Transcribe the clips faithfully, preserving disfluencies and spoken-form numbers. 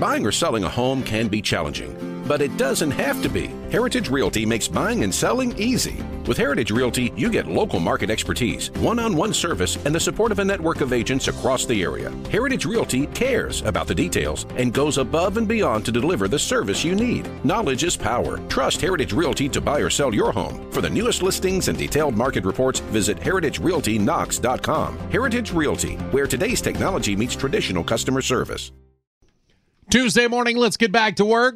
Buying or selling a home can be challenging, but it doesn't have to be. Heritage Realty makes buying and selling easy. With Heritage Realty, you get local market expertise, one-on-one service, and the support of a network of agents across the area. Heritage Realty cares about the details and goes above and beyond to deliver the service you need. Knowledge is power. Trust Heritage Realty to buy or sell your home. For the newest listings and detailed market reports, visit heritage realty knox dot com. Heritage Realty, where today's technology meets traditional customer service. Tuesday morning, let's get back to work.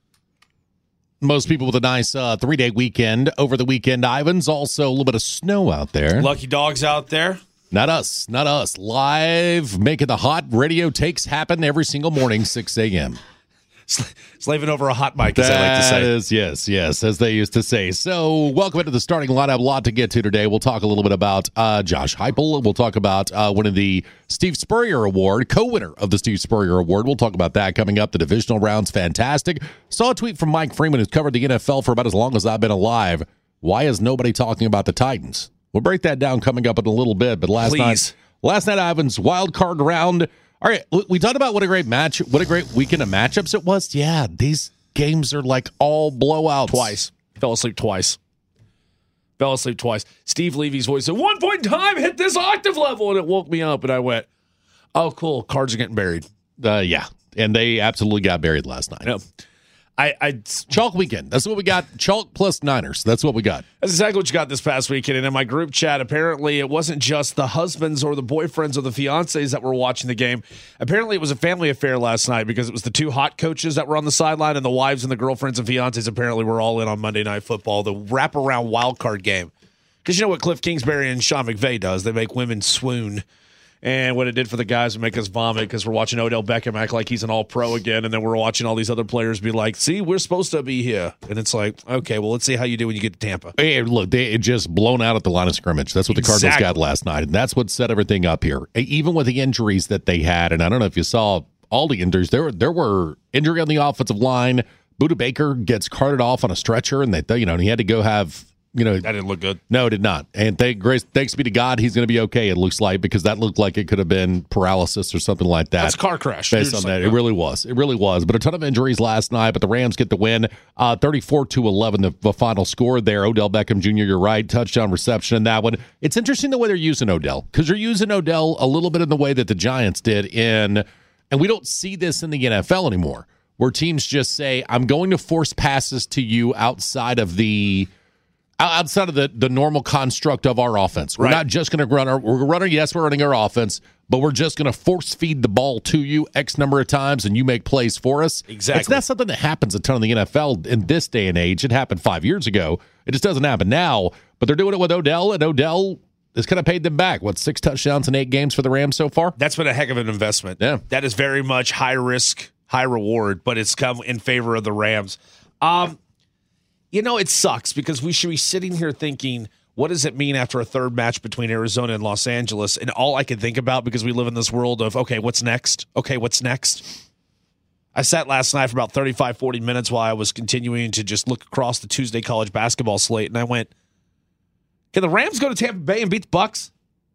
Most people with a nice uh, three-day weekend over the weekend, Ivans. Also, a little bit of snow out there. Lucky dogs out there. Not us. Not us. Live, making the hot radio takes happen every single morning, six a.m. Slaving over a hot mic, as I like to say. That is, yes, yes, as they used to say. So, welcome into the starting lineup. A lot to get to today. We'll talk a little bit about uh, Josh Heupel. We'll talk about uh, winning the Steve Spurrier Award, co-winner of the Steve Spurrier Award. We'll talk about that coming up. The divisional round's fantastic. Saw a tweet from Mike Freeman, who's covered the N F L for about as long as I've been alive. Why is nobody talking about the Titans? We'll break that down coming up in a little bit. But last Please. night, last night, Ivan's wild card round. All right, we talked about what a great match, what a great weekend of matchups it was. Yeah, these games are like all blowouts. Twice. Fell asleep twice. Fell asleep twice. Steve Levy's voice at one point in time hit this octave level, and it woke me up, and I went, oh, cool, cards are getting buried. Uh, yeah, and they absolutely got buried last night. Yep. I, I Chalk weekend. That's what we got. Chalk plus Niners. That's what we got. That's exactly what you got this past weekend. And in my group chat, apparently it wasn't just the husbands or the boyfriends or the fiancés that were watching the game. Apparently it was a family affair last night because it was the two hot coaches that were on the sideline, and the wives and the girlfriends and fiancés apparently were all in on Monday Night Football, the wraparound wild card game. Because you know what Cliff Kingsbury and Sean McVay does? They make women swoon. And what it did for the guys would make us vomit because we're watching Odell Beckham act like he's an all-pro again, and then we're watching all these other players be like, see, we're supposed to be here. And it's like, okay, well, let's see how you do when you get to Tampa. Hey, look, they it just blown out at the line of scrimmage. That's what the Cardinals Exactly. got last night, and that's what set everything up here. Even with the injuries that they had, and I don't know if you saw all the injuries, there, there were injury on the offensive line. Buda Baker gets carted off on a stretcher, and they, you know, and he had to go have... You know, That didn't look good. No, it did not. And thank grace, thanks be to God, he's going to be okay. It looks like, because that looked like it could have been paralysis or something like that. That's a car crash. Based on that, it really was. It really was. But a ton of injuries last night. But the Rams get the win, uh, thirty-four to eleven. The, the final score there. Odell Beckham Junior You're right, touchdown reception in that one. It's interesting the way they're using Odell, because they're using Odell a little bit in the way that the Giants did in, and we don't see this in the N F L anymore, where teams just say, "I'm going to force passes to you outside of the." Outside of the, the normal construct of our offense. We're Right. not just going to run our, we're running, yes, we're running our offense, but we're just going to force feed the ball to you X number of times and you make plays for us. Exactly. It's not something that happens a ton in the N F L in this day and age. It happened five years ago. It just doesn't happen now, but they're doing it with Odell, and Odell has kind of paid them back. What, six touchdowns in eight games for the Rams so far? That's been a heck of an investment. Yeah. That is very much high risk, high reward, but it's come in favor of the Rams. Um, You know, it sucks because we should be sitting here thinking, what does it mean after a third match between Arizona and Los Angeles? And all I can think about, because we live in this world of, okay, what's next? Okay, what's next? I sat last night for about thirty-five, forty minutes while I was continuing to just look across the Tuesday college basketball slate, and I went, can the Rams go to Tampa Bay and beat the Bucks?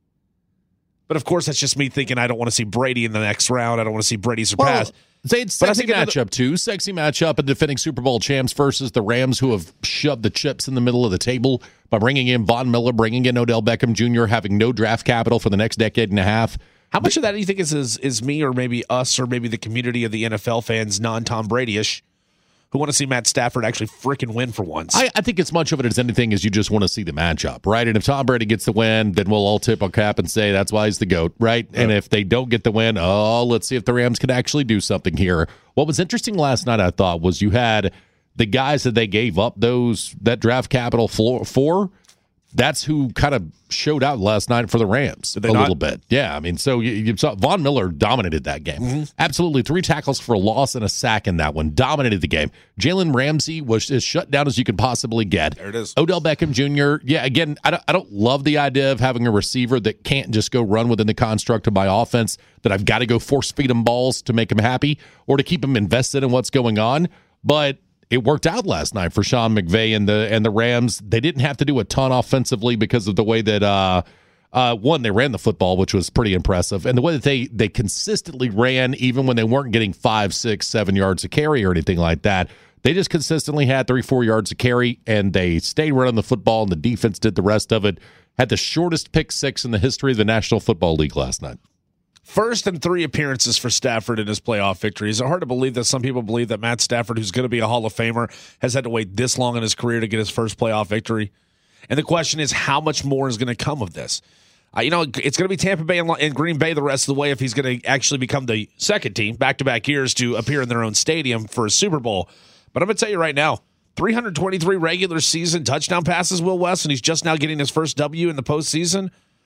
But, of course, that's just me thinking I don't want to see Brady in the next round. I don't want to see Brady surpass. Well, it's But I sexy think of matchup, too. Sexy matchup of defending Super Bowl champs versus the Rams, who have shoved the chips in the middle of the table by bringing in Von Miller, bringing in Odell Beckham Junior, having no draft capital for the next decade and a half. How much of that do you think is, is is me or maybe us or maybe the community of the N F L fans, non-Tom Brady-ish, who want to see Matt Stafford actually freaking win for once? I, I think as much of it as anything is you just want to see the matchup, right? And if Tom Brady gets the win, then we'll all tip our cap and say that's why he's the GOAT, right? Yeah. And if they don't get the win, oh, let's see if the Rams can actually do something here. What was interesting last night, I thought, was you had the guys that they gave up those that draft capital for, for that's who kind of showed out last night for the Rams a not? little bit. Yeah, I mean, so you, you saw Von Miller dominated that game. Mm-hmm. Absolutely. Three tackles for a loss and a sack in that one. Dominated the game. Jalen Ramsey was as shut down as you could possibly get. There it is. Odell Beckham Junior Yeah, again, I don't, I don't love the idea of having a receiver that can't just go run within the construct of my offense, that I've got to go force feed him balls to make him happy or to keep him invested in what's going on. But it worked out last night for Sean McVay and the and the Rams. They didn't have to do a ton offensively because of the way that uh, Uh, one, they ran the football, which was pretty impressive. And the way that they, they consistently ran, even when they weren't getting five, six, seven yards a carry or anything like that, they just consistently had three, four yards a carry, and they stayed running the football, and the defense did the rest of it. Had the shortest pick six in the history of the National Football League last night. First and three appearances for Stafford in his playoff victory. Is it hard to believe that some people believe that Matt Stafford, who's going to be a Hall of Famer, has had to wait this long in his career to get his first playoff victory? And the question is, how much more is going to come of this? Uh, you know, it's going to be Tampa Bay and, and Green Bay the rest of the way if he's going to actually become the second team back-to-back years to appear in their own stadium for a Super Bowl. But I'm going to tell you right now, three hundred twenty-three regular season touchdown passes, Will West, and he's just now getting his first W in the postseason.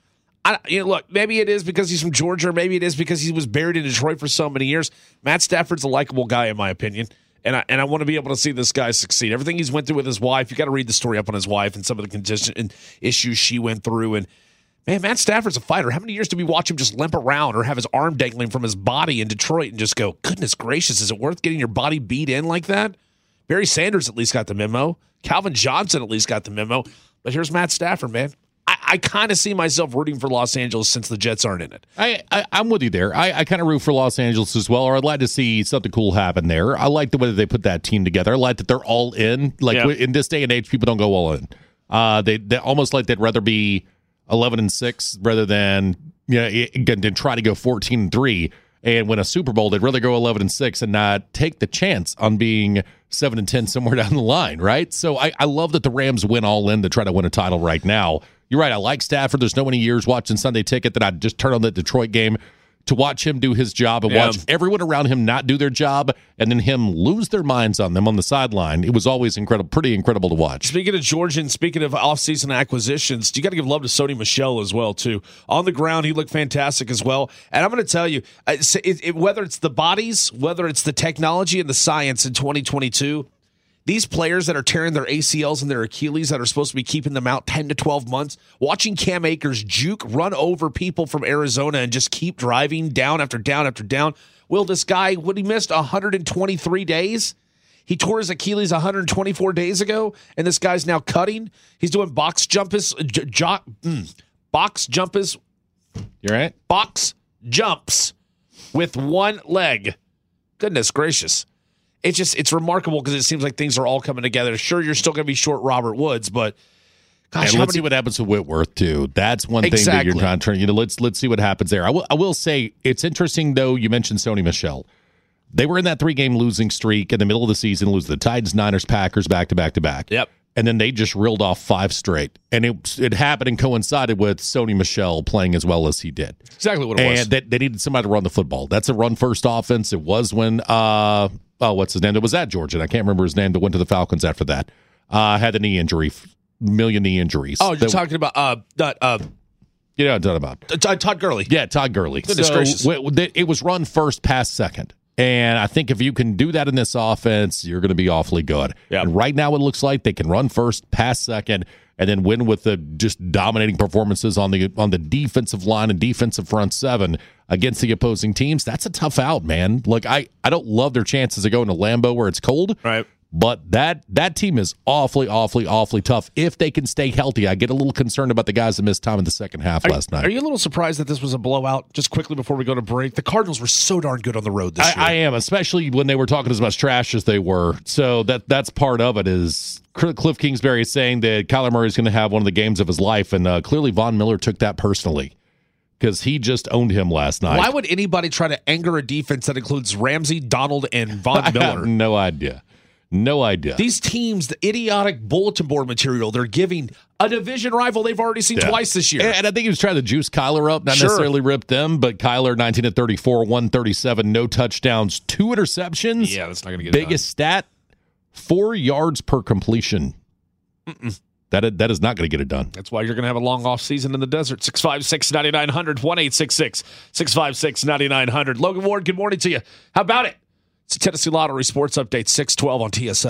I, you know, look, maybe it is because he's from Georgia, or maybe it is because he was buried in Detroit for so many years. Matt Stafford's a likable guy, in my opinion. And I and I want to be able to see this guy succeed. Everything he's went through with his wife, you got to read the story up on his wife and some of the condition and issues she went through. And man, Matt Stafford's a fighter. How many years did we watch him just limp around or have his arm dangling from his body in Detroit and just go, goodness gracious, is it worth getting your body beat in like that? Barry Sanders at least got the memo. Calvin Johnson at least got the memo. But here's Matt Stafford, man. I, I kind of see myself rooting for Los Angeles since the Jets aren't in it. I, I, I'm with you there. I, I kind of root for Los Angeles as well, or I'd like to see something cool happen there. I like the way that they put that team together. I like that they're all in. Like yeah. in this day and age, people don't go all in. Uh, they they almost like they'd rather be eleven and six rather than you know than try to go fourteen and three. And win a Super Bowl, they'd rather go eleven and six and not take the chance on being seven and ten somewhere down the line, right? So I, I love that the Rams win all in to try to win a title right now. You're right. I like Stafford. There's no many years watching Sunday Ticket that I'd just turn on the Detroit game to watch him do his job and yeah. watch everyone around him not do their job and then him lose their minds on them on the sideline. It was always incredible, pretty incredible to watch. Speaking of Georgia and speaking of offseason acquisitions, you got to give love to Sony Michel as well, too. On the ground, he looked fantastic as well. And I'm going to tell you, it, it, whether it's the bodies, whether it's the technology and the science in twenty twenty-two, these players that are tearing their A C Ls and their Achilles that are supposed to be keeping them out ten to twelve months, watching Cam Akers juke, run over people from Arizona and just keep driving down after down after down. Will, this guy, when he missed one hundred twenty-three days, he tore his Achilles one hundred twenty-four days ago, and this guy's now cutting. He's doing box jumps, j- j- mm, box jumps. You're right. Box jumps with one leg. Goodness gracious. It's just, it's remarkable because it seems like things are all coming together. Sure, you're still going to be short Robert Woods, but gosh, and let's many... see what happens with Whitworth too. That's one thing exactly. that you're trying to, you know, let's let's see what happens there. I will I will say it's interesting though. You mentioned Sony Michel. They were in that three game losing streak in the middle of the season, lose the Titans, Niners, Packers back to back to back. Yep. And then they just reeled off five straight, and it it happened and coincided with Sony Michel playing as well as he did. Exactly what it and was. And they, they needed somebody to run the football. That's a run first offense. It was when uh oh what's his name? It was at Georgia. I can't remember his name. That went to the Falcons after that. Uh, had the knee injury, million knee injuries. Oh, you're that, talking about uh, not, uh, you know what I'm talking about? uh, Todd Gurley. Yeah, Todd Gurley. Goodness so gracious. w- w- it was run first, pass second. And I think if you can do that in this offense, you're going to be awfully good. Yep. And right now it looks like they can run first, pass second, and then win with the just dominating performances on the on the defensive line and defensive front seven against the opposing teams. That's a tough out, man. Look, I, I don't love their chances of going to Lambeau where it's cold. Right. But that that team is awfully, awfully, awfully tough if they can stay healthy. I get a little concerned about the guys that missed time in the second half are, last night. Are you a little surprised that this was a blowout? Just quickly before we go to break, the Cardinals were so darn good on the road this I, year. I am, especially when they were talking as much trash as they were. So that that's part of it. Is Cliff Kingsbury is saying that Kyler Murray is going to have one of the games of his life, and uh, clearly Von Miller took that personally because he just owned him last night. Why would anybody try to anger a defense that includes Ramsey, Donald, and Von I Miller? have no idea. No idea. These teams, the idiotic bulletin board material they're giving a division rival they've already seen Yeah. twice this year. And, and I think he was trying to juice Kyler up, not Sure. necessarily rip them, but Kyler nineteen to thirty-four, one thirty-seven, no touchdowns, two interceptions. Yeah, that's not going to get Biggest stat, four yards per completion. Mm-mm. That that is not going to get it done. That's why you're going to have a long off season in the desert. six five six, nine nine hundred, one eight six six, six five six, nine nine hundred. Logan Ward, good morning to you. How about it? It's a Tennessee Lottery Sports Update, six twelve on T S L.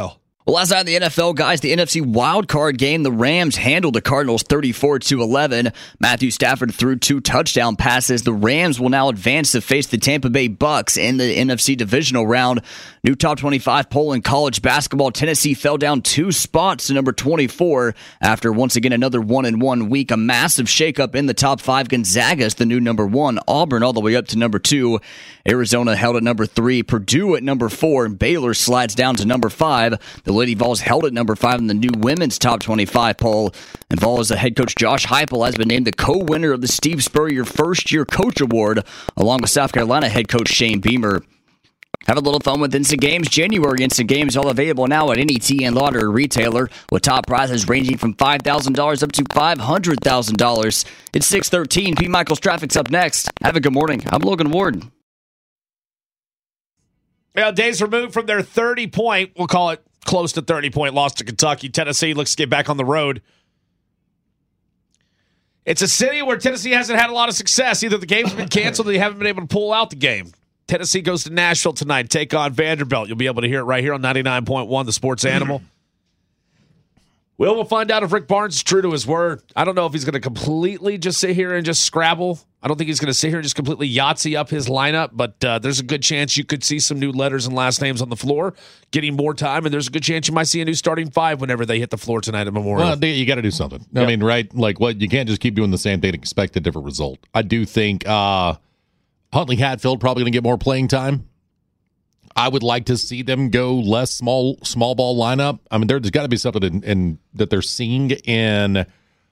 Well, last night in the N F L, guys, the N F C wildcard game, the Rams handled the Cardinals thirty-four to eleven. Matthew Stafford threw two touchdown passes. The Rams will now advance to face the Tampa Bay Bucks in the N F C divisional round. New top twenty-five poll in college basketball. Tennessee fell down two spots to number twenty-four after once again another one and one week. A massive shakeup in the top five. Gonzaga is the new number one. Auburn all the way up to number two. Arizona held at number three. Purdue at number four. And Baylor slides down to number five. The Lady Vols held at number five in the new women's top twenty-five poll. And Vols head coach Josh Heupel has been named the co-winner of the Steve Spurrier First Year Coach Award, along with South Carolina head coach Shane Beamer. Have a little fun with Instant Games. January Instant Games all available now at any T N lottery retailer, with top prizes ranging from five thousand dollars up to five hundred thousand dollars. It's six thirteen. P. Michael's Traffic's up next. Have a good morning. I'm Logan Ward. Well, days removed from their thirty-point, we'll call it close to thirty-point loss to Kentucky. Tennessee looks to get back on the road. It's a city where Tennessee hasn't had a lot of success. Either the game's been canceled or they haven't been able to pull out the game. Tennessee goes to Nashville tonight, take on Vanderbilt. You'll be able to hear it right here on ninety-nine point one, The Sports Animal. Well, we'll find out if Rick Barnes is true to his word. I don't know if he's going to completely just sit here and just scrabble. I don't think he's going to sit here and just completely Yahtzee up his lineup, but uh, there's a good chance you could see some new letters and last names on the floor, getting more time, and there's a good chance you might see a new starting five whenever they hit the floor tonight at Memorial. Well, you got to do something. Yep. I mean, right? Like, what? You can't just keep doing the same thing and expect a different result. I do think uh, Huntley Hatfield probably going to get more playing time. I would like to see them go less small small ball lineup. I mean, there's got to be something in, in that they're seeing in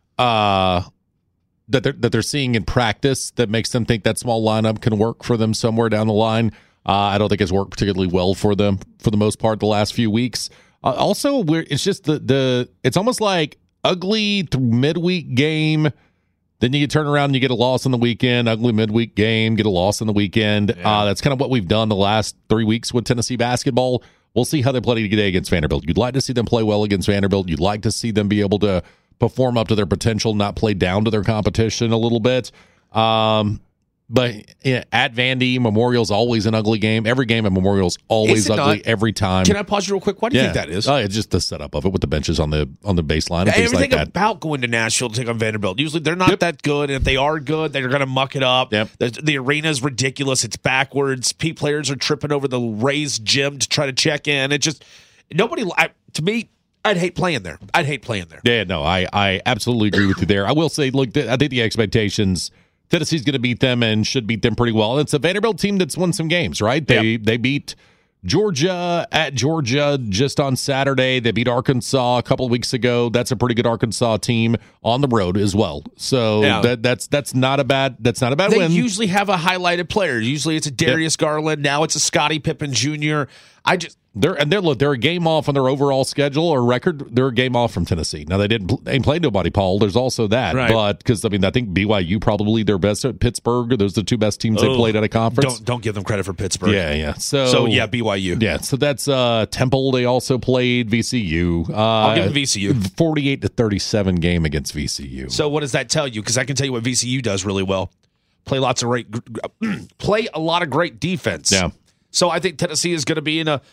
uh that they're that they're seeing in practice that makes them think that small lineup can work for them somewhere down the line. Uh, I don't think it's worked particularly well for them for the most part the last few weeks. Uh, also, we're, it's just the the it's almost like ugly midweek game. Then you turn around and you get a loss on the weekend, ugly midweek game, get a loss on the weekend. Yeah. Uh, that's kind of what we've done the last three weeks with Tennessee basketball. We'll see how they play today against Vanderbilt. You'd like to see them play well against Vanderbilt. You'd like to see them be able to perform up to their potential, not play down to their competition a little bit. Um, but yeah, at Vandy, Memorial's always an ugly game. Every game at Memorial's always ugly not? every time. Can I pause you real quick? Why do you yeah. think that is? Uh, it's just the setup of it with the benches on the on the baseline. Yeah, and everything like that. about going to Nashville to take on Vanderbilt. Usually they're not yep. that good, and if they are good, they're going to muck it up. Yep. The, the arena's ridiculous. It's backwards. P players are tripping over the raised gym to try to check in. It just nobody. I, to me, I'd hate playing there. I'd hate playing there. Yeah, no, I I absolutely agree with you there. I will say, look, I think the expectations. Tennessee's going to beat them and should beat them pretty well. It's a Vanderbilt team that's won some games, right? They yep. they beat Georgia at Georgia just on Saturday. They beat Arkansas a couple of weeks ago. That's a pretty good Arkansas team on the road as well. So yeah. that that's that's not a bad that's not a bad they win. They usually have a highlighted player. Usually it's a Darius yep. Garland. Now it's a Scottie Pippen Junior I just They're and they're look, they're a game off on their overall schedule or record. They're a game off from Tennessee. Now they didn't they ain't played nobody, Paul. There's also that, right. but because I mean I think B Y U probably their best at Pittsburgh. Those are the two best teams oh, they played at a conference. Don't don't give them credit for Pittsburgh. Yeah, yeah. So so yeah, B Y U. Yeah, so that's uh, Temple. They also played V C U. Uh, I'll give them V C U. Forty-eight to thirty-seven game against V C U. So what does that tell you? Because I can tell you what V C U does really well. Play lots of great, play a lot of great defense. Yeah. So I think Tennessee is going to be in a.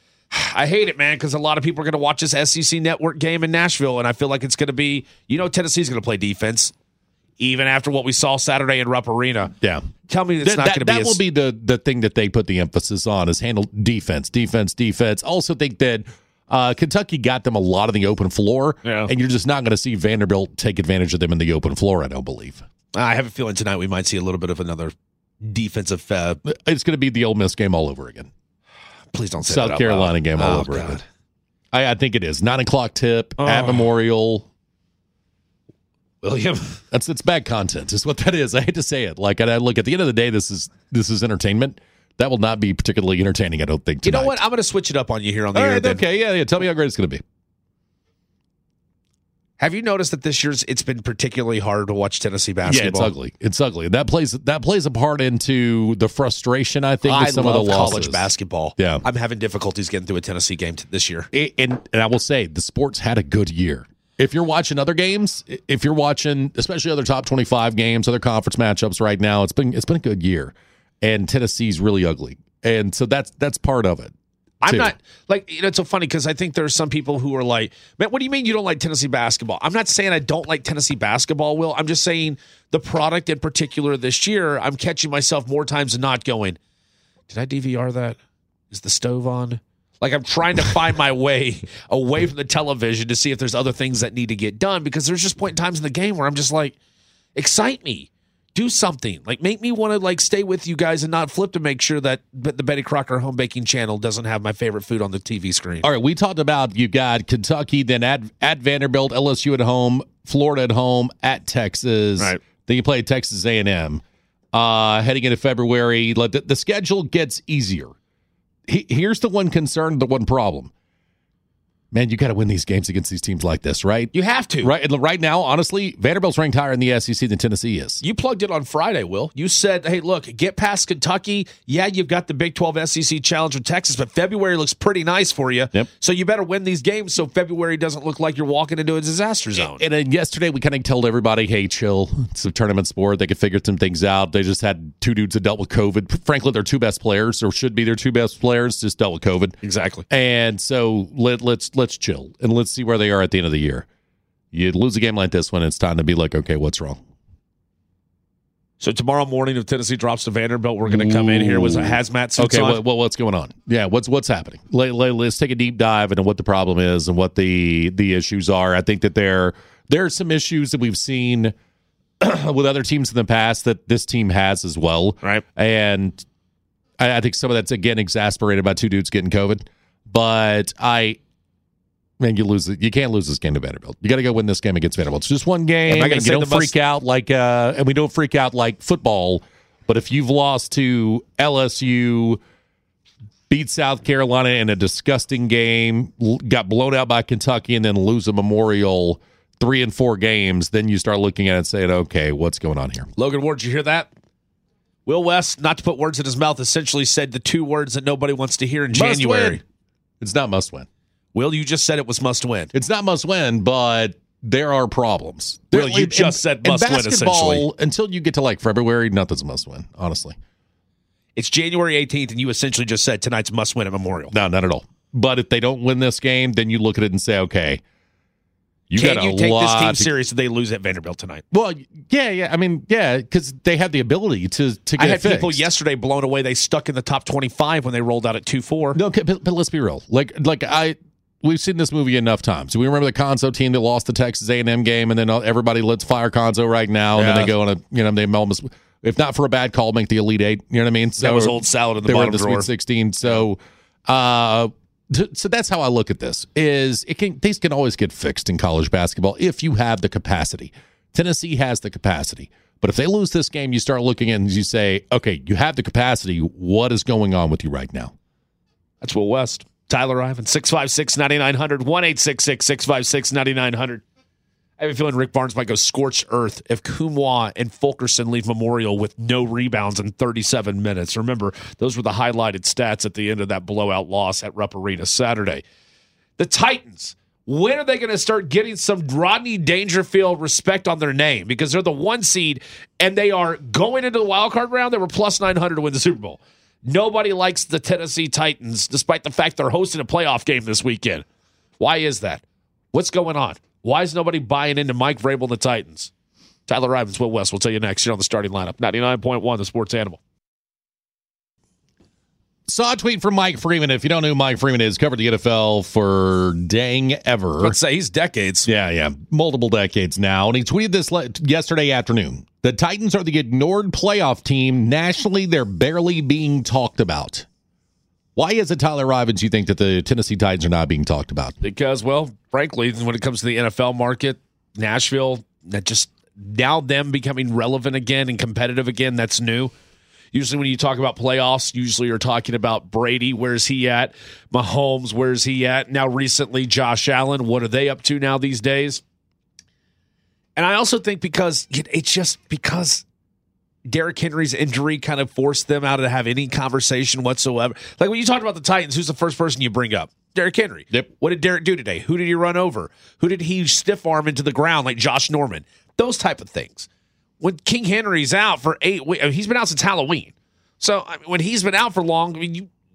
I hate it, man, because a lot of people are going to watch this S E C Network game in Nashville, and I feel like it's going to be, you know, Tennessee's going to play defense, even after what we saw Saturday in Rupp Arena. Yeah. Tell me it's that, not going to be That as, will be the, the thing that they put the emphasis on is handle defense, defense, defense. Also think that uh, Kentucky got them a lot of the open floor, yeah. and you're just not going to see Vanderbilt take advantage of them in the open floor, I don't believe. I have a feeling tonight we might see a little bit of another defensive. Uh, it's going to be the Ole Miss game all over again. Please don't say South that Carolina loud. game all oh, over God. again. I, I think it is. Nine o'clock tip oh. at Memorial. William, that's it's bad content. Is what that is. I hate to say it. Like, I look at the end of the day, this is this is entertainment. That will not be particularly entertaining. I don't think. Tonight. You know what? I'm going to switch it up on you here on the all air. Right, then. Okay, yeah, yeah. Tell me how great it's going to be. Have you noticed that this year's it's been particularly hard to watch Tennessee basketball? Yeah, it's ugly. It's ugly. That plays that plays a part into the frustration, I think, with I some love of the losses. college basketball. Yeah. I'm having difficulties getting through a Tennessee game t- this year. It, and, and I will say, the sport's had a good year. If you're watching other games, if you're watching, especially other top twenty-five games, other conference matchups right now, it's been it's been a good year. And Tennessee's really ugly. And so that's that's part of it. I'm too. not like, you know, it's so funny because I think there are some people who are like, man, what do you mean you don't like Tennessee basketball? I'm not saying I don't like Tennessee basketball, Will. I'm just saying the product in particular this year, I'm catching myself more times than not going, did I D V R that? Is the stove on? Like I'm trying to find my way away from the television to see if there's other things that need to get done because there's just point in times in the game where I'm just like, excite me. Do something. Like make me want to like stay with you guys and not flip to make sure that the Betty Crocker Home Baking Channel doesn't have my favorite food on the T V screen. All right, we talked about you got Kentucky, then at at Vanderbilt, L S U at home, Florida at home, at Texas. Right. Then you play Texas A and M. Uh, heading into February, like the, the schedule gets easier. He, here's the one concern, the one problem. Man, you got to win these games against these teams like this, right? You have to. Right, and right now, honestly, Vanderbilt's ranked higher in the S E C than Tennessee is. You plugged it on Friday, Will. You said, hey, look, get past Kentucky. Yeah, you've got the Big twelve S E C Challenge with Texas, but February looks pretty nice for you. Yep. So you better win these games so February doesn't look like you're walking into a disaster zone. And, and then yesterday, we kind of told everybody, hey, chill. It's a tournament sport. They could figure some things out. They just had two dudes that dealt with COVID. Frankly, their two best players, or should be their two best players, just dealt with COVID. Exactly. And so let, let's let's chill, and let's see where they are at the end of the year. You lose a game like this one, it's time to be like, okay, what's wrong? So tomorrow morning, if Tennessee drops to Vanderbilt, we're going to come in here with a hazmat suit Okay, on. well, well, what's going on? Yeah, what's what's happening? Let, let, let's take a deep dive into what the problem is and what the the issues are. I think that there there are some issues that we've seen with other teams in the past that this team has as well. Right. And I, I think some of that's, again, exasperated by two dudes getting COVID. But I... Man, you lose it. You can't lose this game to Vanderbilt. You got to go win this game against Vanderbilt. It's just one game, and you don't freak out like, uh, and we don't freak out like football. But if you've lost to L S U, beat South Carolina in a disgusting game, got blown out by Kentucky, and then lose a Memorial three and four games, then you start looking at it and saying, okay, what's going on here? Logan Ward, did you hear that? Will West, not to put words in his mouth, essentially said the two words that nobody wants to hear in Must January. win. It's not must win. Will, you just said it was must win. It's not must win, but there are problems. Will, you just said must win, essentially. Until you get to like February, nothing's must win, honestly. It's January eighteenth, and you essentially just said tonight's must win at Memorial. No, not at all. But if they don't win this game, then you look at it and say, okay, you Can got a you take lot this team to- serious if they lose at Vanderbilt tonight? Well, yeah, yeah. I mean, yeah, because they have the ability to, to get I had it fixed. people yesterday blown away. They stuck in the top twenty-five when they rolled out at two four. No, okay, but, but let's be real. Like, like I, we've seen this movie enough times. We remember the Conzo team that lost the Texas A and M game, and then everybody let's fire Conzo right now, and Yeah. then they go on a, you know, they almost, if not for a bad call, make the Elite Eight. You know what I mean? So That was old salad in the they were bottom in the drawer. Sweet sixteen. So, uh, t- so that's how I look at this. Is it can things can always get fixed in college basketball if you have the capacity. Tennessee has the capacity. But if they lose this game, you start looking at it and you say, okay, you have the capacity. What is going on with you right now? That's Will West. Tyler Ivan, six five six, nine nine zero zero, one eight six six, six five six, nine nine zero zero. I have a feeling Rick Barnes might go scorched earth if Kumwa and Fulkerson leave Memorial with no rebounds in thirty-seven minutes. Remember, those were the highlighted stats at the end of that blowout loss at Rupp Arena Saturday. The Titans, when are they going to start getting some Rodney Dangerfield respect on their name? Because they're the one seed, and they are going into the wild card round. They were plus nine hundred to win the Super Bowl. Nobody likes the Tennessee Titans, despite the fact they're hosting a playoff game this weekend. Why is that? What's going on? Why is nobody buying into Mike Vrabel and the Titans? Tyler Ivans, Will West, we'll tell you next here on the starting lineup. ninety-nine point one, the Sports Animal. Saw a tweet from Mike Freeman. If you don't know who Mike Freeman is, covered the N F L for dang ever. Let's say he's decades. Yeah, yeah, multiple decades now. And he tweeted this le- yesterday afternoon. The Titans are the ignored playoff team. Nationally, they're barely being talked about. Why is it, Tyler Ivans, you think that the Tennessee Titans are not being talked about? Because, well, frankly, when it comes to the N F L market, Nashville, that just now them becoming relevant again and competitive again, that's new. Usually when you talk about playoffs, usually you're talking about Brady, where's he at? Mahomes, where's he at? Now recently, Josh Allen, what are they up to now these days? And I also think because it's just because Derrick Henry's injury kind of forced them out to have any conversation whatsoever. Like when you talk about the Titans, who's the first person you bring up? Derrick Henry. Yep. What did Derrick do today? Who did he run over? Who did he stiff arm into the ground like Josh Norman? Those type of things. When King Henry's out for eight weeks, he's been out since Halloween. So I mean, when he's been out for long, I mean, you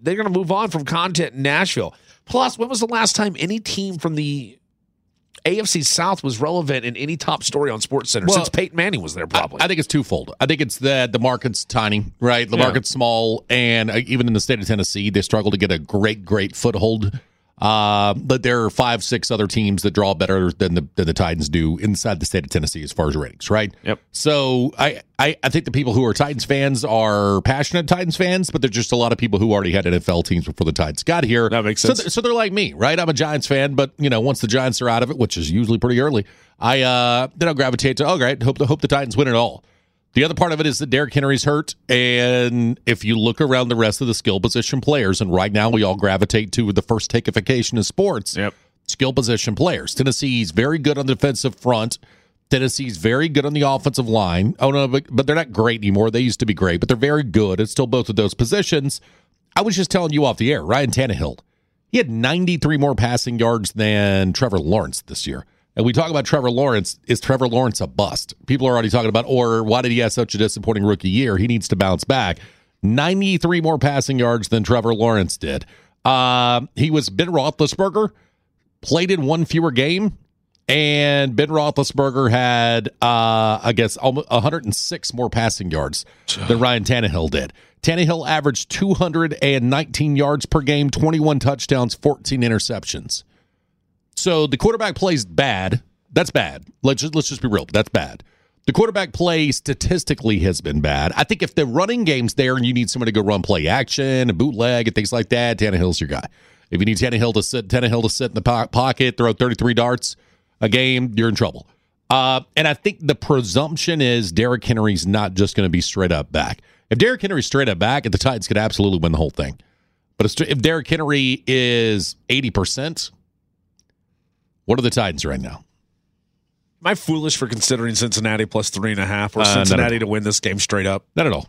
they're going to move on from content in Nashville. Plus, when was the last time any team from the A F C South was relevant in any top story on SportsCenter? Well, since Peyton Manning was there, probably. I, I think it's twofold. I think it's that the market's tiny, right? The yeah. market's small, and uh, even in the state of Tennessee, they struggle to get a great, great foothold. Uh, but there are five, six other teams that draw better than the than the Titans do inside the state of Tennessee as far as ratings, right? Yep. So I, I, I think the people who are Titans fans are passionate Titans fans, but there's just a lot of people who already had N F L teams before the Titans got here. That makes sense. So, th- so they're like me, right? I'm a Giants fan, but you know, once the Giants are out of it, which is usually pretty early, I uh, then I'll gravitate to, oh, great, hope the hope the Titans win it all. The other part of it is that Derrick Henry's hurt, and if you look around the rest of the skill position players, and right now we all gravitate to the first takeification of sports, yep. skill position players. Tennessee's very good on the defensive front. Tennessee's very good on the offensive line. Oh, no, but, but they're not great anymore. They used to be great, but they're very good. It's still both of those positions. I was just telling you off the air, Ryan Tannehill, he had ninety-three more passing yards than Trevor Lawrence this year. And we talk about Trevor Lawrence. Is Trevor Lawrence a bust? People are already talking about, or why did he have such a disappointing rookie year? He needs to bounce back. ninety-three more passing yards than Trevor Lawrence did. Uh, he was Ben Roethlisberger, played in one fewer game, and Ben Roethlisberger had, uh, I guess, almost one hundred six more passing yards than Ryan Tannehill did. Tannehill averaged two hundred nineteen yards per game, twenty-one touchdowns, fourteen interceptions. So the quarterback plays bad. That's bad. Let's just, let's just be real. That's bad. The quarterback play statistically has been bad. I think if the running game's there and you need somebody to go run play action and bootleg and things like that, Tannehill's your guy. If you need Tannehill to sit, Tannehill to sit in the po- pocket, throw thirty-three darts a game, you're in trouble. Uh, and I think the presumption is Derrick Henry's not just going to be straight up back. If Derrick Henry's straight up back, the Titans could absolutely win the whole thing. But if Derrick Henry is eighty percent, what are the Titans right now? Am I foolish for considering Cincinnati plus three and a half or uh, Cincinnati to win this game straight up? Not at all.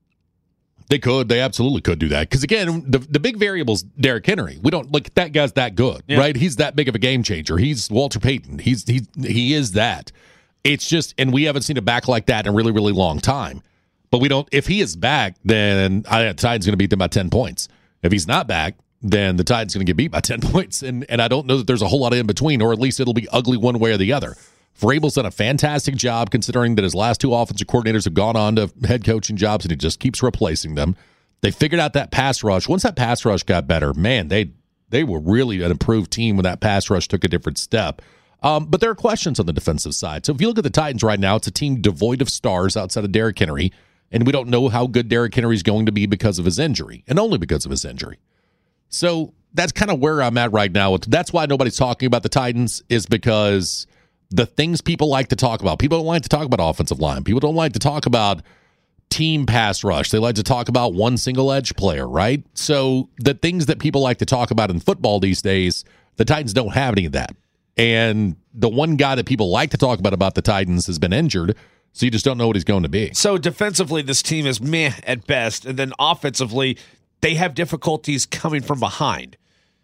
They could. They absolutely could do that. Because, again, the the big variable is Derrick Henry. We don't, like, that guy's that good, yeah. right? He's that big of a game changer. He's Walter Payton. He's he, he is that. It's just, and we haven't seen a back like that in a really, really long time. But we don't, if he is back, then I, the Titans going to beat them by ten points. If he's not back, then the Titans going to get beat by ten points. And and I don't know that there's a whole lot of in between, or at least it'll be ugly one way or the other. Vrabel's done a fantastic job considering that his last two offensive coordinators have gone on to head coaching jobs and he just keeps replacing them. They figured out that pass rush. Once that pass rush got better, man, they they were really an improved team when that pass rush took a different step. Um, but there are questions on the defensive side. So if you look at the Titans right now, it's a team devoid of stars outside of Derrick Henry, and we don't know how good Derrick Henry is going to be because of his injury, and only because of his injury. So that's kind of where I'm at right now. That's why nobody's talking about the Titans, is because the things people like to talk about. People don't like to talk about offensive line. People don't like to talk about team pass rush. They like to talk about one single edge player, right? So the things that people like to talk about in football these days, the Titans don't have any of that. And the one guy that people like to talk about about the Titans has been injured, so you just don't know what he's going to be. So defensively, this team is meh at best, and then offensively, they have difficulties coming from behind.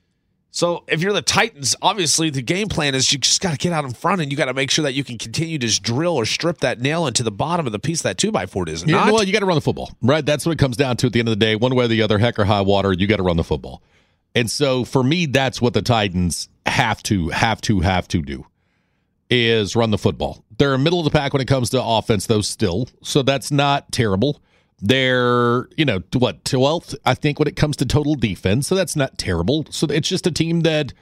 So if you're the Titans, obviously the game plan is you just got to get out in front and you got to make sure that you can continue to just drill or strip that nail into the bottom of the piece of that two by four, is it yeah, not? Well, you got to run the football, right? That's what it comes down to at the end of the day. One way or the other, heck or high water, you got to run the football. And so for me, that's what the Titans have to, have to, have to do, is run the football. They're middle of the pack when it comes to offense, though, still. So that's not terrible. They're, you know, what, twelfth, I think, when it comes to total defense. So that's not terrible. So it's just a team that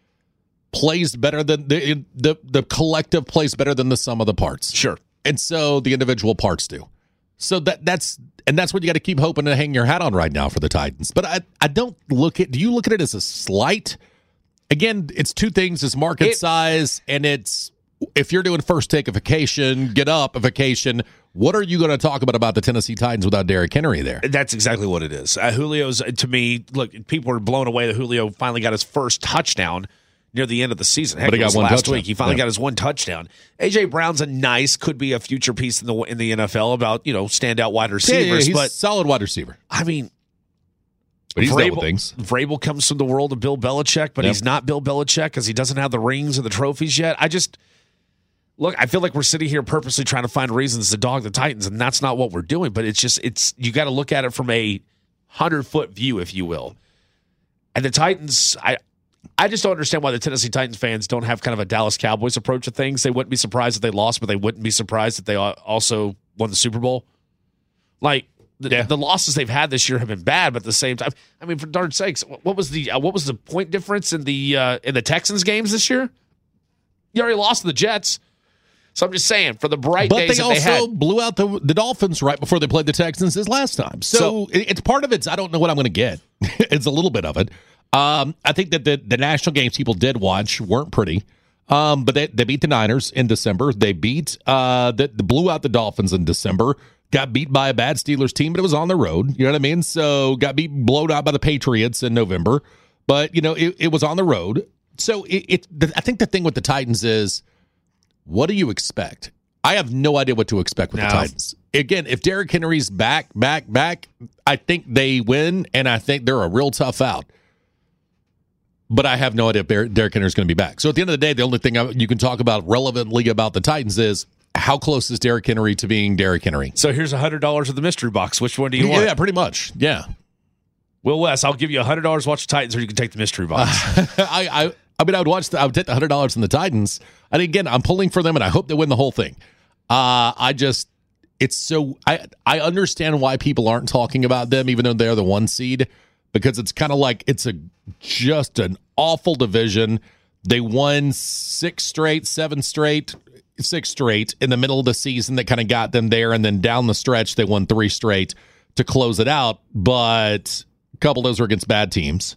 plays better than the the, the collective plays better than the sum of the parts. Sure. And so the individual parts do. So that that's and that's what you got to keep hoping to hang your hat on right now for the Titans. But I, I don't look at, do you look at it as a slight? Again, it's two things. It's market it, size, and it's, if you're doing first takeification, get up-ification, what are you going to talk about about the Tennessee Titans without Derrick Henry there? That's exactly what it is. Uh, Julio's, to me, look, people were blown away that Julio finally got his first touchdown near the end of the season. Heck, but he got one last touchdown. week. He finally yeah. got his one touchdown. A J. Brown's a nice, could be a future piece in the in the N F L about, you know, standout wide receivers. Yeah, yeah, he's but a solid wide receiver. I mean, but he's Vrabel, dealt with things. Vrabel comes from the world of Bill Belichick, but yep. he's not Bill Belichick because he doesn't have the rings or the trophies yet. I just... Look, I feel like we're sitting here purposely trying to find reasons to dog the Titans, and that's not what we're doing. But it's just, it's you got to look at it from a hundred-foot view, if you will. And the Titans, I I just don't understand why the Tennessee Titans fans don't have kind of a Dallas Cowboys approach to things. They wouldn't be surprised if they lost, but they wouldn't be surprised if they also won the Super Bowl. Like, the, yeah. the losses they've had this year have been bad, but at the same time, I mean, for darn sakes, what was the uh, what was the point difference in the uh, in the Texans games this year? You already lost to the Jets. So I'm just saying, for the bright but days they that they also had, blew out the, the Dolphins right before they played the Texans this last time. So, so it's part of it. I don't know what I'm going to get. It's a little bit of it. Um, I think that the, the national games people did watch weren't pretty, um, but they, they beat the Niners in December. They beat uh, the, the blew out the Dolphins in December. Got beat by a bad Steelers team, but it was on the road. You know what I mean? So got beat, blown out by the Patriots in November, but you know it, it was on the road. So it, it I think the thing with the Titans is, what do you expect? I have no idea what to expect with no. the Titans. Again, if Derrick Henry's back, back, back, I think they win, and I think they're a real tough out. But I have no idea if Derrick Henry's going to be back. So at the end of the day, the only thing you can talk about relevantly about the Titans is how close is Derrick Henry to being Derrick Henry? So here's one hundred dollars of the mystery box. Which one do you yeah, want? Yeah, pretty much. Yeah. Will West, I'll give you one hundred dollars to watch the Titans, or you can take the mystery box. Uh, I, I I mean, I would watch. The, I would take the one hundred dollars from the Titans. And again, I'm pulling for them, and I hope they win the whole thing. Uh, I just, it's so, I I understand why people aren't talking about them, even though they're the one seed, because it's kind of like it's a just an awful division. They won six straight, seven straight, six straight in the middle of the season that kind of got them there, and then down the stretch, they won three straight to close it out, but a couple of those were against bad teams.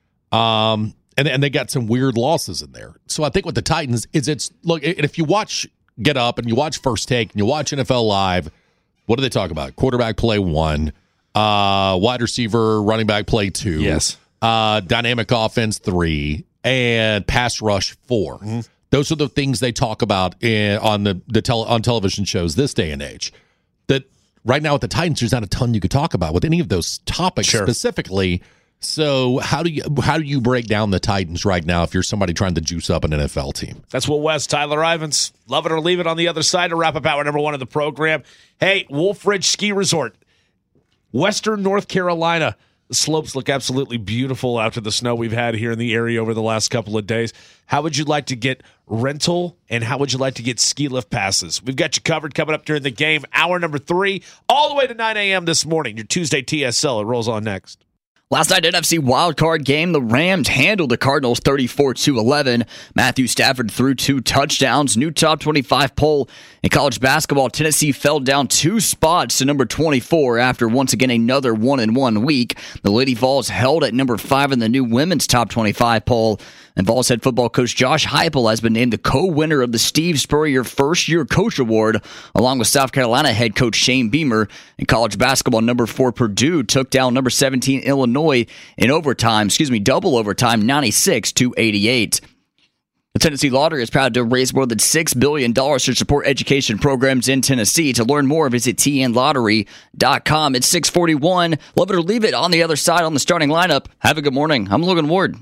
Um, And, and they got some weird losses in there. So I think with the Titans is it's look, if you watch Get Up and you watch First Take and you watch N F L Live, what do they talk about? Quarterback play one, uh, wide receiver, running back play two, yes, uh, dynamic offense three, and pass rush four. Mm-hmm. Those are the things they talk about in, on the the tele, on television shows this day and age. That right now with the Titans, there's not a ton you could talk about with any of those topics sure. specifically. So how do you how do you break down the Titans right now if you're somebody trying to juice up an N F L team? That's Will West, Tyler Ivins. Love it or leave it on the other side to wrap up hour number one of the program. Hey, Wolf Ridge Ski Resort, Western North Carolina. The slopes look absolutely beautiful after the snow we've had here in the area over the last couple of days. How would you like to get rental, and how would you like to get ski lift passes? We've got you covered coming up during the game. Hour number three, all the way to nine a.m. this morning. Your Tuesday T S L. It rolls on next. Last night, N F C wildcard game, the Rams handled the Cardinals thirty-four to eleven. Matthew Stafford threw two touchdowns. New top twenty-five poll in college basketball. Tennessee fell down two spots to number twenty-four after once again another one and one week. The Lady Vols held at number five in the new women's top twenty-five poll. And Vols head football coach Josh Heupel has been named the co-winner of the Steve Spurrier First Year Coach Award, along with South Carolina head coach Shane Beamer. In college basketball, number four Purdue took down number seventeen Illinois in overtime, excuse me, double overtime, ninety-six to eighty-eight. The Tennessee Lottery is proud to raise more than six billion dollars to support education programs in Tennessee. To learn more, visit T N lottery dot com. It's six forty-one. Love it or leave it on the other side on the starting lineup. Have a good morning. I'm Logan Ward.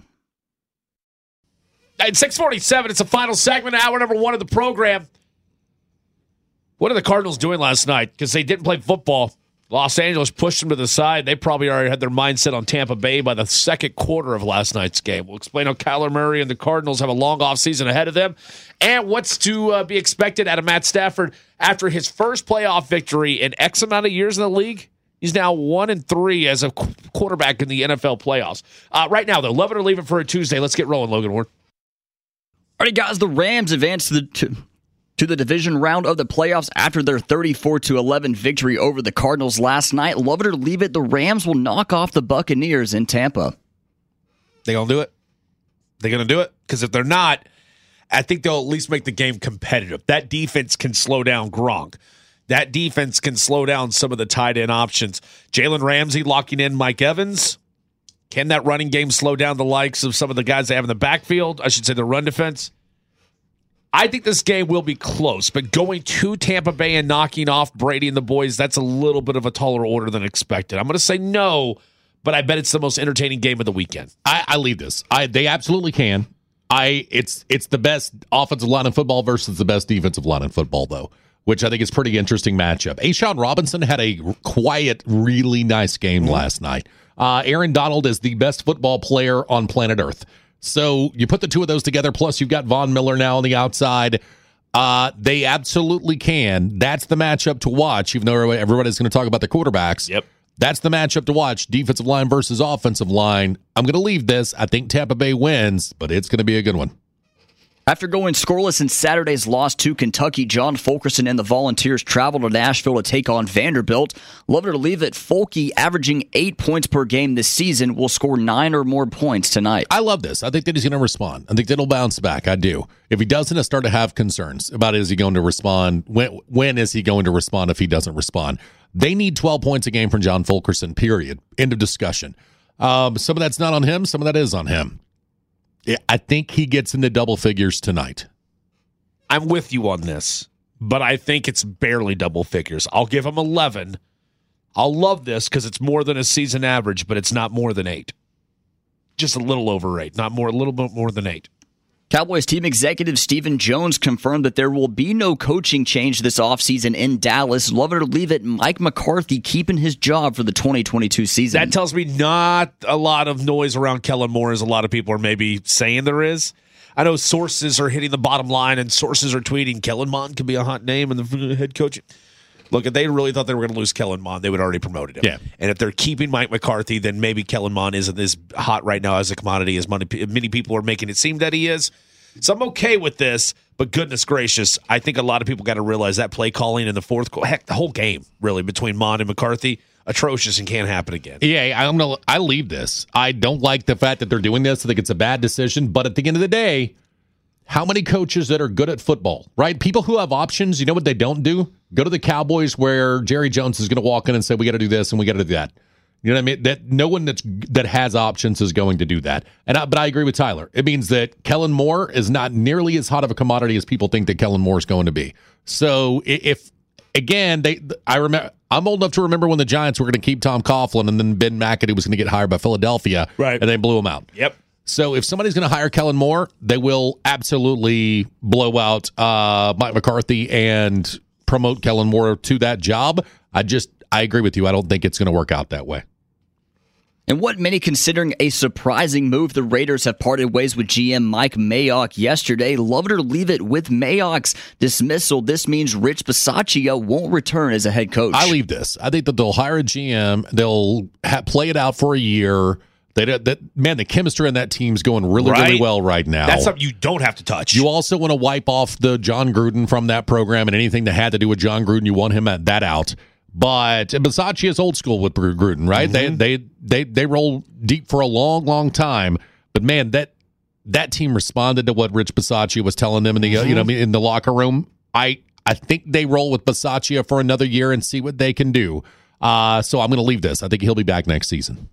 At six forty-seven, it's the final segment, hour number one of the program. What are the Cardinals doing last night? Because they didn't play football. Los Angeles pushed them to the side. They probably already had their mindset on Tampa Bay by the second quarter of last night's game. We'll explain how Kyler Murray and the Cardinals have a long offseason ahead of them, and what's to uh, be expected out of Matt Stafford after his first playoff victory in X amount of years in the league. He's now one and three as a quarterback in the N F L playoffs. Uh, right now, though, love it or leave it for a Tuesday. Let's get rolling, Logan Ward. All right, guys, the Rams advanced to the, to, to the division round of the playoffs after their thirty-four to eleven victory over the Cardinals last night. Love it or leave it, the Rams will knock off the Buccaneers in Tampa. They gonna do it? They gonna do it? Because if they're not, I think they'll at least make the game competitive. That defense can slow down Gronk. That defense can slow down some of the tight end options. Jalen Ramsey locking in Mike Evans. Can that running game slow down the likes of some of the guys they have in the backfield? I should say the run defense. I think this game will be close, but going to Tampa Bay and knocking off Brady and the boys, that's a little bit of a taller order than expected. I'm going to say no, but I bet it's the most entertaining game of the weekend. I, I leave this. I They absolutely can. I It's it's the best offensive line in football versus the best defensive line in football, though, which I think is a pretty interesting matchup. A'Shawn Robinson had a quiet, really nice game mm-hmm. last night. Uh, Aaron Donald is the best football player on planet Earth. So you put the two of those together, plus you've got Von Miller now on the outside. Uh, they absolutely can. That's the matchup to watch, even though everybody's going to talk about the quarterbacks. Yep. That's the matchup to watch, defensive line versus offensive line. I'm going to leave this. I think Tampa Bay wins, but it's going to be a good one. After going scoreless in Saturday's loss to Kentucky, John Fulkerson and the Volunteers travel to Nashville to take on Vanderbilt. Love it or leave it, Fulke, averaging eight points per game this season, will score nine or more points tonight. I love this. I think that he's going to respond. I think that he'll bounce back. I do. If he doesn't, I start to have concerns about is he going to respond? When, when is he going to respond if he doesn't respond? They need twelve points a game from John Fulkerson, period. End of discussion. Um, some of that's not on him. Some of that is on him. I think he gets into double figures tonight. I'm with you on this, but I think it's barely double figures. I'll give him eleven. I'll love this because it's more than a season average, but it's not more than eight. Just a little over eight, not more, a little bit more than eight. Cowboys team executive Stephen Jones confirmed that there will be no coaching change this offseason in Dallas. Love it or leave it, Mike McCarthy keeping his job for the twenty twenty-two season. That tells me not a lot of noise around Kellen Moore as a lot of people are maybe saying there is. I know sources are hitting the bottom line and sources are tweeting Kellen Mond could be a hot name and the head coach. Look, if they really thought they were going to lose Kellen Mond, they would already promoted him. Yeah. And if they're keeping Mike McCarthy, then maybe Kellen Mond isn't as hot right now as a commodity as many, many people are making it seem that he is. So I'm okay with this, but goodness gracious, I think a lot of people got to realize that play calling in the fourth quarter, heck, the whole game, really, between Mond and McCarthy, atrocious and can't happen again. Yeah, I'm gonna. I leave this. I don't like the fact that they're doing this. I think it's a bad decision. But at the end of the day, how many coaches that are good at football, right? People who have options, you know what they don't do? Go to the Cowboys where Jerry Jones is going to walk in and say, we got to do this and we got to do that. You know what I mean? That no one that's that has options is going to do that. And I, but I agree with Tyler. It means that Kellen Moore is not nearly as hot of a commodity as people think that Kellen Moore is going to be. So if again, they I remember I'm old enough to remember when the Giants were going to keep Tom Coughlin and then Ben McAdoo was going to get hired by Philadelphia, right? And they blew him out. Yep. So if somebody's going to hire Kellen Moore, they will absolutely blow out uh, Mike McCarthy and promote Kellen Moore to that job. I just I agree with you. I don't think it's going to work out that way. And what many considering a surprising move, the Raiders have parted ways with G M Mike Mayock yesterday. Love it or leave it, with Mayock's dismissal, this means Rich Bisaccia won't return as a head coach. I leave this. I think that they'll hire a G M. They'll ha- play it out for a year. They that man, the chemistry on that team's going really, right? really well right now. That's something you don't have to touch. You also want to wipe off the John Gruden from that program, and anything that had to do with John Gruden, you want him at that out. But Bisaccia is old school with Gruden, right? Mm-hmm. They they they they roll deep for a long, long time. But man, that that team responded to what Rich Bisaccia was telling them in the mm-hmm. you know in the locker room. I I think they roll with Bisaccia for another year and see what they can do. Uh, so I'm going to leave this. I think he'll be back next season.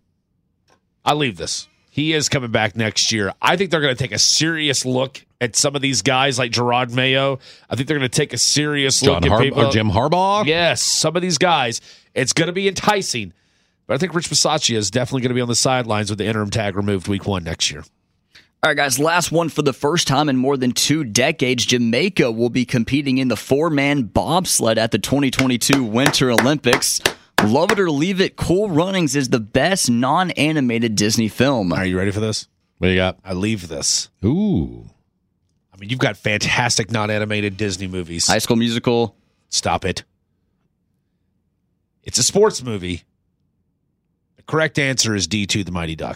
I leave this. He is coming back next year. I think they're going to take a serious look at some of these guys like Gerard Mayo. I think they're going to take a serious John look Har- at people. or Jim Harbaugh. Yes, some of these guys. It's going to be enticing. But I think Rich Bisaccia is definitely going to be on the sidelines with the interim tag removed week one next year. All right, guys, last one for the first time in more than two decades. Jamaica will be competing in the four-man bobsled at the twenty twenty-two Winter Olympics. Love it or leave it, Cool Runnings is the best non-animated Disney film. Are you ready for this? What do you got? I leave this. Ooh. I mean, you've got fantastic non-animated Disney movies. High School Musical. Stop it. It's a sports movie. The correct answer is D two, The Mighty Ducks.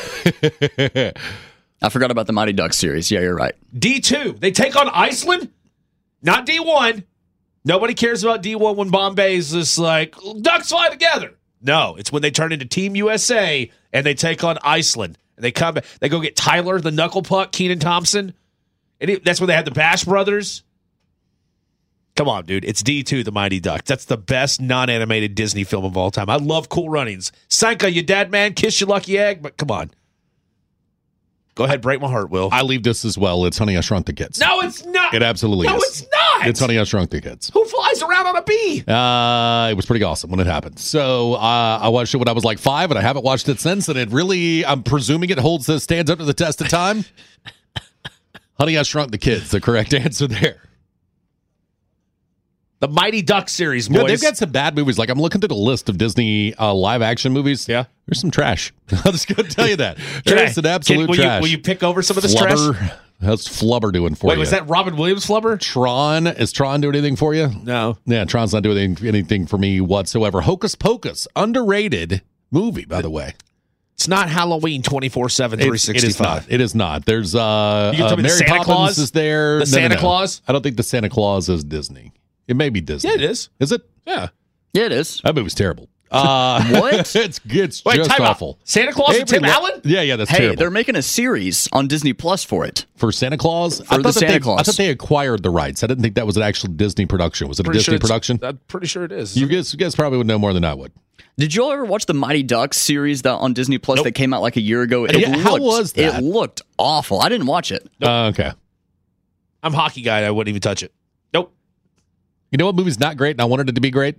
I forgot about the Mighty Ducks series. Yeah, you're right. D two. They take on Iceland? Not D one. Nobody cares about D one when Bombay's just like, Ducks fly together. No, it's when they turn into Team U S A and they take on Iceland. And they come, they go get Tyler, the knuckle puck, Kenan Thompson. And it, that's when they had the Bash Brothers. Come on, dude. It's D two, The Mighty Ducks. That's the best non-animated Disney film of all time. I love Cool Runnings. Sanka, you dead man, kiss your lucky egg, but come on. Go ahead, break my heart, Will. I leave this as well. It's Honey, I Shrunk the Kids. No, it's not. It absolutely no, is. No, it's not. It's Honey, I Shrunk the Kids. Who flies around on a bee? Uh, it was pretty awesome when it happened. So uh, I watched it when I was like five, and I haven't watched it since. And it really, I'm presuming it holds, the stands up to the test of time. Honey, I Shrunk the Kids. The correct answer there. The Mighty Duck series, boys. Yeah, they've got some bad movies. Like I'm looking through the list of Disney uh, live action movies. Yeah. There's some trash. I'll just go tell you that. Can There's I- an absolute can- will trash. You, will you pick over some of this Flubber. trash? How's Flubber doing for Wait, you? was that Robin Williams Flubber? Tron? Is Tron doing anything for you? No. Yeah, Tron's not doing anything, anything for me whatsoever. Hocus Pocus, underrated movie, by the way. It's not Halloween twenty-four seven, three It's- It is sixty-five. not. It is not. There's uh, You can uh tell me the Mary Santa Poppins Claus? is there. The Santa Claus? I don't think the Santa Claus is Disney. It may be Disney. Yeah, it is. Is it? Yeah. Yeah, it is. That movie's terrible. Uh, What? it's it's Wait, just time awful. out. Santa Claus and Tim Avery- Allen? Yeah, yeah, that's Hey, terrible. they're making a series on Disney Plus for it. For Santa Claus? I For thought the that Santa they, Claus. I thought they acquired the rights. I didn't think that was an actual Disney production. Was it a Pretty Disney sure it's- production? I'm pretty sure it is. You guys, you guys probably would know more than I would. Did you all ever watch the Mighty Ducks series that on Disney Plus Nope. that came out like a year ago? It Yeah, how was that? It looked awful. I didn't watch it. Uh, okay. I'm a hockey guy. I wouldn't even touch it. Nope. You know what movie's not great and I wanted it to be great?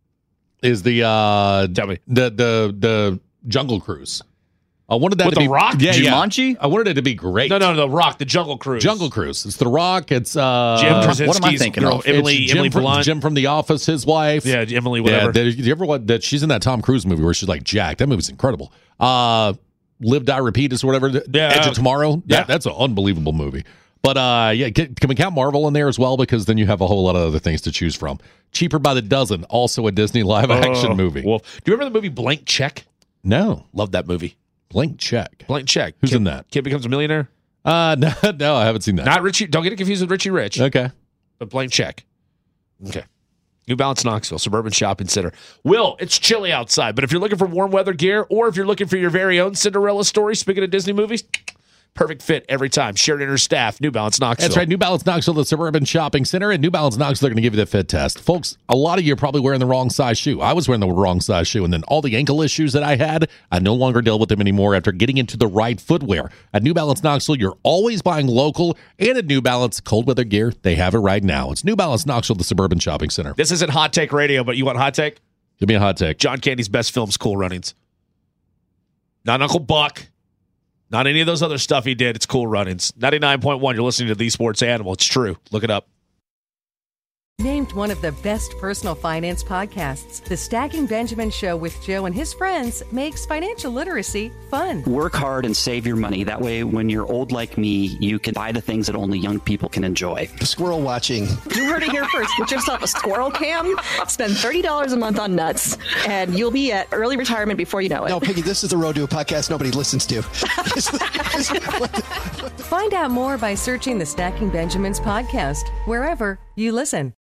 Is the uh Tell me. the the the Jungle Cruise. I wanted that With to The be Rock? Yeah, Jumanji? yeah. I wanted it to be great. No, no, no, The Rock, The Jungle Cruise. Jungle Cruise. It's The Rock. It's uh Jim what am I Krasinski's thinking girl, of? Emily, it's Jim Emily from, Blunt. Jim from The Office, his wife. Yeah, Emily, whatever. Yeah, did you ever what that she's in that Tom Cruise movie where she's like Jack? That movie's incredible. Uh Live Die Repeat is whatever. Yeah. Edge of Tomorrow. Yeah. That, that's an unbelievable movie. But uh yeah, can, can we count Marvel in there as well? Because then you have a whole lot of other things to choose from. Cheaper by the Dozen, also a Disney live action Oh, movie. Wolf. Do you remember the movie Blank Check? No. Love that movie. Blank Check. Blank Check. Who's Kid, in that? Kid Becomes a Millionaire? Uh no, no, I haven't seen that. Not Richie. Don't get it confused with Richie Rich. Okay. But Blank Check. Okay. New Balance Knoxville, Suburban Shopping Center. Will, it's chilly outside, but if you're looking for warm weather gear or if you're looking for your very own Cinderella story, speaking of Disney movies, perfect fit every time. Sheridan and her staff, New Balance Knoxville. That's right. New Balance Knoxville, the Suburban Shopping Center, and New Balance Knoxville are going to give you the fit test. Folks, a lot of you are probably wearing the wrong size shoe. I was wearing the wrong size shoe, and then all the ankle issues that I had, I no longer deal with them anymore after getting into the right footwear. At New Balance Knoxville, you're always buying local, and at New Balance cold weather gear, they have it right now. It's New Balance Knoxville, the Suburban Shopping Center. This isn't Hot Take Radio, but you want Hot Take? Give me a hot take. John Candy's best films, Cool Runnings. Not Uncle Buck. Not any of those other stuff he did. It's Cool Runnings. ninety-nine point one, you're listening to The Sports Animal. It's true. Look it up. Named one of the best personal finance podcasts, The Stacking Benjamin Show with Joe and his friends makes financial literacy fun. Work hard and save your money. That way, when you're old like me, you can buy the things that only young people can enjoy. Squirrel watching. You heard it here first. Get yourself a squirrel cam. Spend thirty dollars a month on nuts, and you'll be at early retirement before you know it. No, Piggy, this is the Road to a podcast nobody listens to. Find out more by searching the Stacking Benjamins podcast wherever you listen.